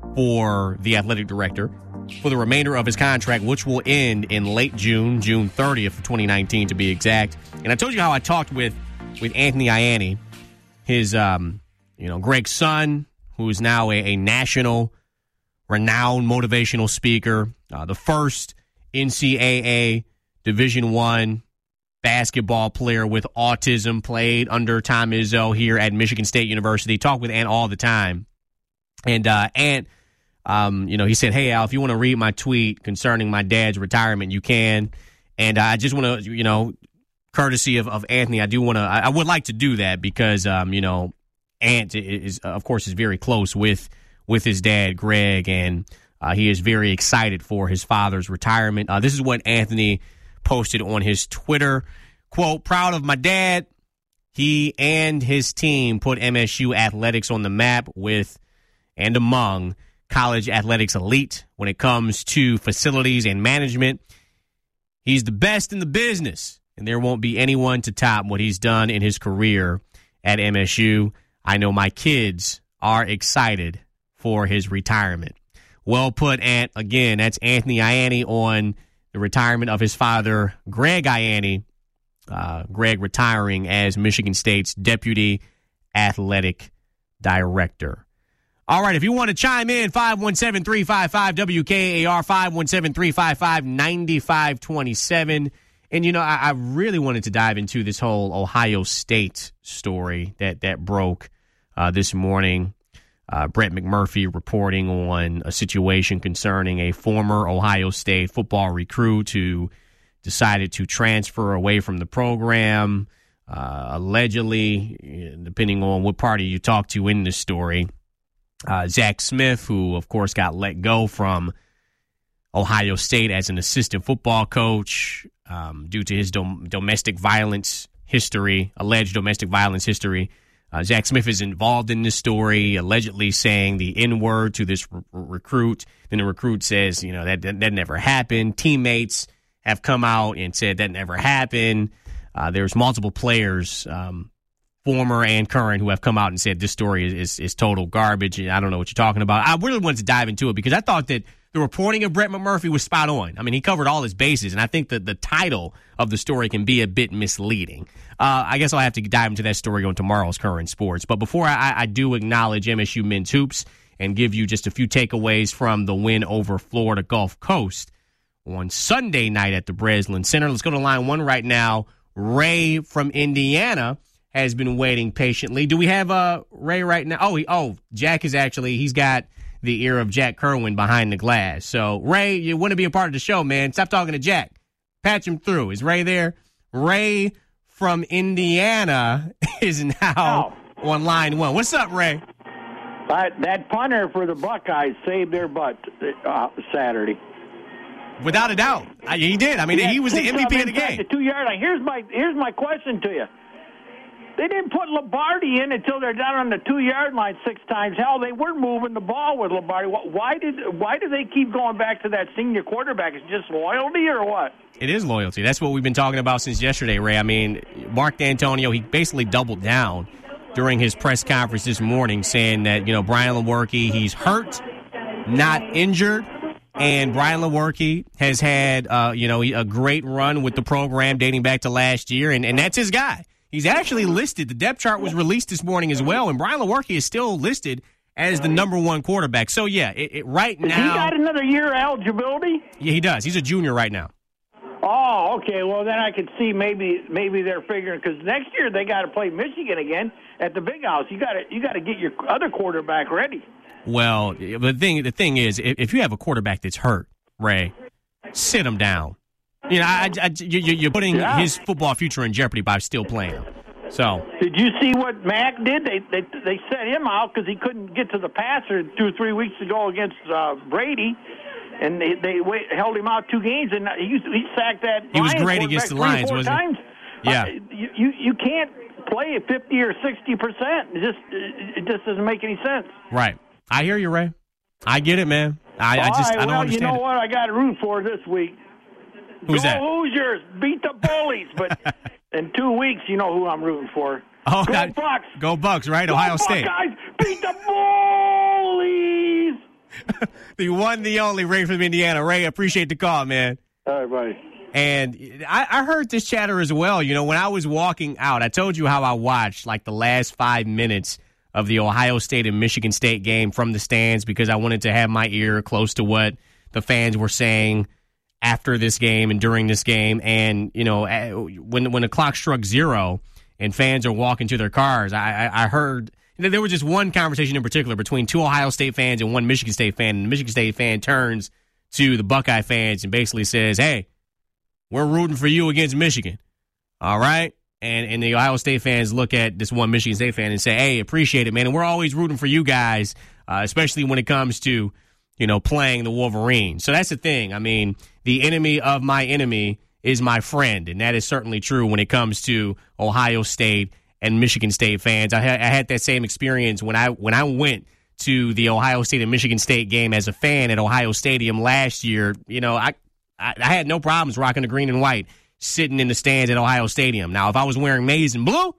for the athletic director for the remainder of his contract, which will end in late June, June thirtieth of twenty nineteen to be exact. And I told you how I talked with, with Anthony Ianni, his, um, you know, Greg's son, who is now a, a national renowned motivational speaker, uh, the first N C double A Division I basketball player with autism, played under Tom Izzo here at Michigan State University. Talk with Ant all the time. And uh, Ant, Um, you know, he said, hey, Al, if you want to read my tweet concerning my dad's retirement, you can. And I just want to, you know, courtesy of, of Anthony, I do want to, I, I would like to do that because, um, you know, Ant is, of course, is very close with, with his dad, Greg, and uh, he is very excited for his father's retirement. Uh, this is what Anthony posted on his Twitter. Quote, proud of my dad. He and his team put M S U athletics on the map with and among college athletics elite when it comes to facilities and management. He's the best in the business, and there won't be anyone to top what he's done in his career at M S U. I know my kids are excited for his retirement. Well put, Ant. Again, that's Anthony Ianni on the retirement of his father, Greg Ianni. Uh, Greg retiring as Michigan State's Deputy Athletic Director. All right, if you want to chime in, five one seven, three five five, W K A R, five one seven, three five five, nine five two seven. And, you know, I, I really wanted to dive into this whole Ohio State story that, that broke uh, this morning. Uh, Brett McMurphy reporting on a situation concerning a former Ohio State football recruit who decided to transfer away from the program, uh, allegedly, depending on what party you talk to in this story. Uh, Zach Smith, who, of course, got let go from Ohio State as an assistant football coach um, due to his dom- domestic violence history, alleged domestic violence history. Uh, Zach Smith is involved in this story, allegedly saying the N-word to this re- recruit. Then the recruit says, you know, that, that, that never happened. Teammates have come out and said that never happened. Uh, there's multiple players um, former and current, who have come out and said this story is, is, is total garbage, and I don't know what you're talking about. I really wanted to dive into it because I thought that the reporting of Brett McMurphy was spot on. I mean, he covered all his bases, and I think that the title of the story can be a bit misleading. Uh, I guess I'll have to dive into that story on tomorrow's Current Sports. But before I, I do acknowledge M S U men's hoops and give you just a few takeaways from the win over Florida Gulf Coast on Sunday night at the Breslin Center, let's go to line one right now. Ray from Indiana has been waiting patiently. Do we have uh, Ray right now? Oh, he, oh, Jack is actually, he's got the ear of Jack Kerwin behind the glass. So, Ray, you want to be a part of the show, man. Stop talking to Jack. Patch him through. Is Ray there? Ray from Indiana is now oh. on line one. What's up, Ray? Uh, that punter for the Buckeyes saved their butt uh, Saturday. Without a doubt. I, he did. I mean, yeah, he was the M V P of the game. The two-yard line. Here's my, here's my question to you. They didn't put Lombardi in until they're down on the two-yard line six times. Hell, they weren't moving the ball with Lombardi. Why did why do they keep going back to that senior quarterback? Is it just loyalty or what? It is loyalty. That's what we've been talking about since yesterday, Ray. I mean, Mark D'Antonio, he basically doubled down during his press conference this morning saying that, you know, Brian Lewerke, he's hurt, not injured. And Brian Lewerke has had, uh, you know, a great run with the program dating back to last year, and, and that's his guy. He's actually listed. The depth chart was released this morning as well, and Brian Lewerke is still listed as the number one quarterback. So, yeah, it, it, right now. Has he got another year eligibility? Yeah, he does. He's a junior right now. Oh, okay. Well, then I could see maybe maybe they're figuring, because next year they got to play Michigan again at the Big House. You got to you got to get your other quarterback ready. Well, the thing the thing is, if you have a quarterback that's hurt, Ray, sit him down. You know, I, I, you, you're putting yeah. his football future in jeopardy by still playing him. So, did you see what Mac did? They they, they set him out because he couldn't get to the passer two or three weeks ago against uh, Brady, and they they wait, held him out two games, and he he sacked that. He was great against the Lions, wasn't times. he? Yeah. Uh, you, you you can't play at fifty or sixty percent. It just it just doesn't make any sense. Right. I hear you, Ray. I get it, man. I, I just right, I don't well, understand. You know it. what? I got to root for this week. Who's Go that? Hoosiers, beat the Bullies. But in two weeks, you know who I'm rooting for. Oh, Go God. Bucks. Go Bucks, right? Go Ohio Buckeyes, State. Beat the Bullies. The one, the only Ray from Indiana. Ray, appreciate the call, man. All right, buddy. And I, I heard this chatter as well. You know, when I was walking out, I told you how I watched like the last five minutes of the Ohio State and Michigan State game from the stands because I wanted to have my ear close to what the fans were saying after this game and during this game. And, you know, when when the clock struck zero and fans are walking to their cars, I, I, I heard there was just one conversation in particular between two Ohio State fans and one Michigan State fan. And the Michigan State fan turns to the Buckeye fans and basically says, hey, we're rooting for you against Michigan. All right? And and the Ohio State fans look at this one Michigan State fan and say, hey, appreciate it, man. And we're always rooting for you guys, uh, especially when it comes to, you know, playing the Wolverines. So that's the thing. I mean, the enemy of my enemy is my friend. And that is certainly true when it comes to Ohio State and Michigan State fans. I, ha- I had that same experience when I when I went to the Ohio State and Michigan State game as a fan at Ohio Stadium last year. You know, I I, I had no problems rocking the green and white, sitting in the stands at Ohio Stadium. Now, if I was wearing maize and blue,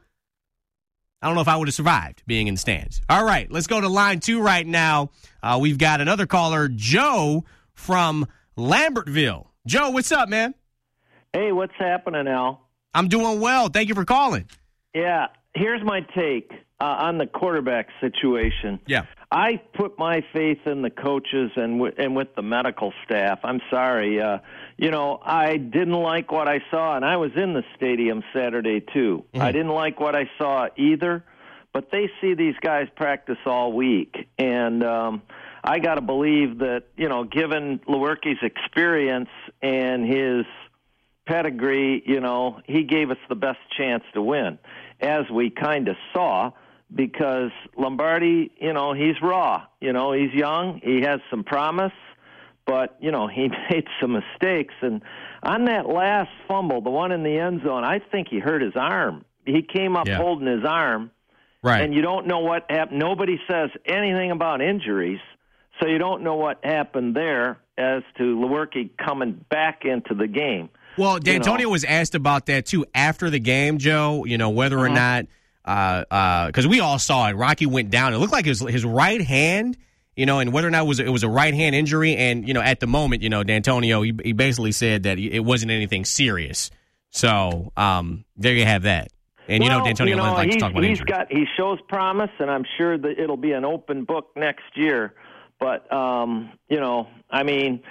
I don't know if I would have survived being in the stands. All right, let's go to line two right now. Uh, we've got another caller, Joe from Lambertville. Joe, what's up, man? Hey, what's happening, Al? I'm doing well. Thank you for calling. Yeah, here's my take uh, on the quarterback situation. Yeah. I put my faith in the coaches and w- and with the medical staff. I'm sorry. Uh, you know, I didn't like what I saw, and I was in the stadium Saturday, too. Mm-hmm. I didn't like what I saw either, but they see these guys practice all week. And um, I got to believe that, you know, given Lewerke's experience and his pedigree, you know, he gave us the best chance to win, as we kind of saw. Because Lombardi, you know, he's raw. You know, he's young. He has some promise. But, you know, he made some mistakes. And on that last fumble, the one in the end zone, I think he hurt his arm. He came up yeah. holding his arm. Right. And you don't know what happened. Nobody says anything about injuries. So you don't know what happened there as to Lewerke coming back into the game. Well, D'Antonio you know. was asked about that, too, after the game, Joe, you know, whether or uh-huh. not because uh, uh, we all saw it. Rocky went down. It looked like his his right hand, you know, and whether or not it was, it was a right hand injury. And, you know, at the moment, you know, D'Antonio, he, he basically said that it wasn't anything serious. So um, there you have that. And, well, you know, D'Antonio you know, likes to talk about he's injury. Got, he shows promise, and I'm sure that it'll be an open book next year. But, um, you know, I mean,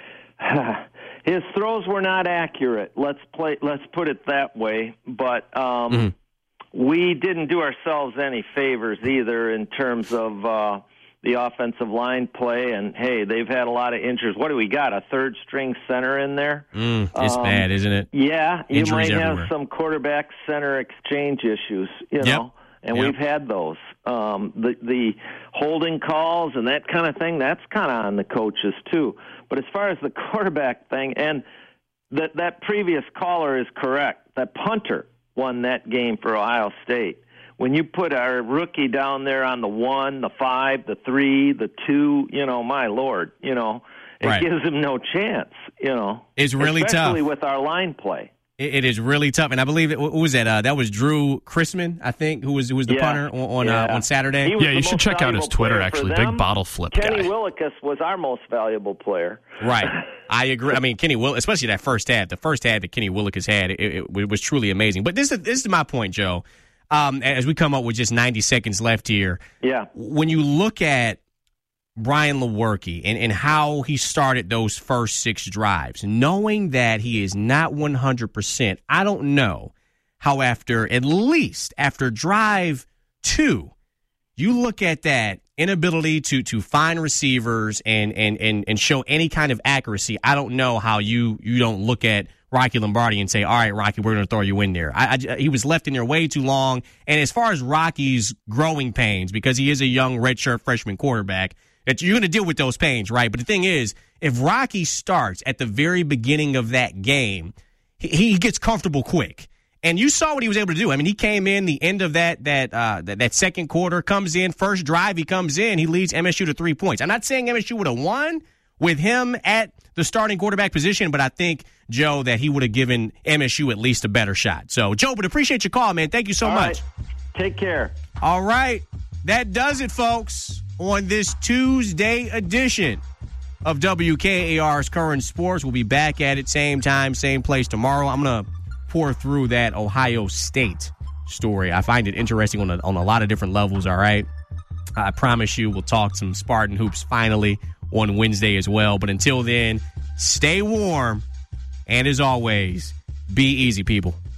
his throws were not accurate. Let's play. Let's put it that way. But um, mm-hmm. we didn't do ourselves any favors either in terms of uh, the offensive line play. And, hey, they've had a lot of injuries. What do we got, a third-string center in there? Mm, it's um, bad, isn't it? Yeah. Injuries you might everywhere. have some quarterback-center exchange issues, you know. Yep. And yep. we've had those. Um, the, the holding calls and that kind of thing, that's kind of on the coaches, too. But as far as the quarterback thing, and that, that previous caller is correct. That punter won that game for Ohio State. When you put our rookie down there on the one, the five, the three, the two, you know, my Lord, you know, it right. gives him no chance, you know. It's really especially tough. Especially with our line play. It, it is really tough. And I believe, it, who was that? Uh, that was Drew Chrisman, I think, who was who was the yeah. punter on on, yeah. uh, on Saturday. Yeah, you should check out his Twitter, actually. Big bottle flip Kenny guy. Willekes was our most valuable player. Right. I agree. I mean, Kenny Will, especially that first half, the first half that Kenny Willekes had, it, it, it was truly amazing. But this is, this is my point, Joe. Um, as we come up with just ninety seconds left here, yeah. when you look at Brian Lewerke and, and how he started those first six drives, knowing that he is not one hundred percent, I don't know how after, at least after drive two, you look at that inability to to find receivers and and and, and show any kind of accuracy. I don't know how you, you don't look at Rocky Lombardi and say, all right, Rocky, we're going to throw you in there. I, I, he was left in there way too long. And as far as Rocky's growing pains, because he is a young redshirt freshman quarterback, that you're going to deal with those pains, right? But the thing is, if Rocky starts at the very beginning of that game, he, he gets comfortable quick. And you saw what he was able to do. I mean, he came in the end of that that uh, that, that second quarter, comes in, first drive, he comes in, he leads M S U to three points. I'm not saying M S U would have won with him at the starting quarterback position, but I think, Joe, that he would have given M S U at least a better shot. So, Joe, but appreciate your call, man. Thank you so All much. Right. Take care. All right. That does it, folks, on this Tuesday edition of W K A R's Current Sports. We'll be back at it same time, same place tomorrow. I'm going to pour through that Ohio State story. I find it interesting on a, on a lot of different levels, all right? I promise you we'll talk some Spartan hoops finally on Wednesday as well. But until then, stay warm. And as always, be easy, people.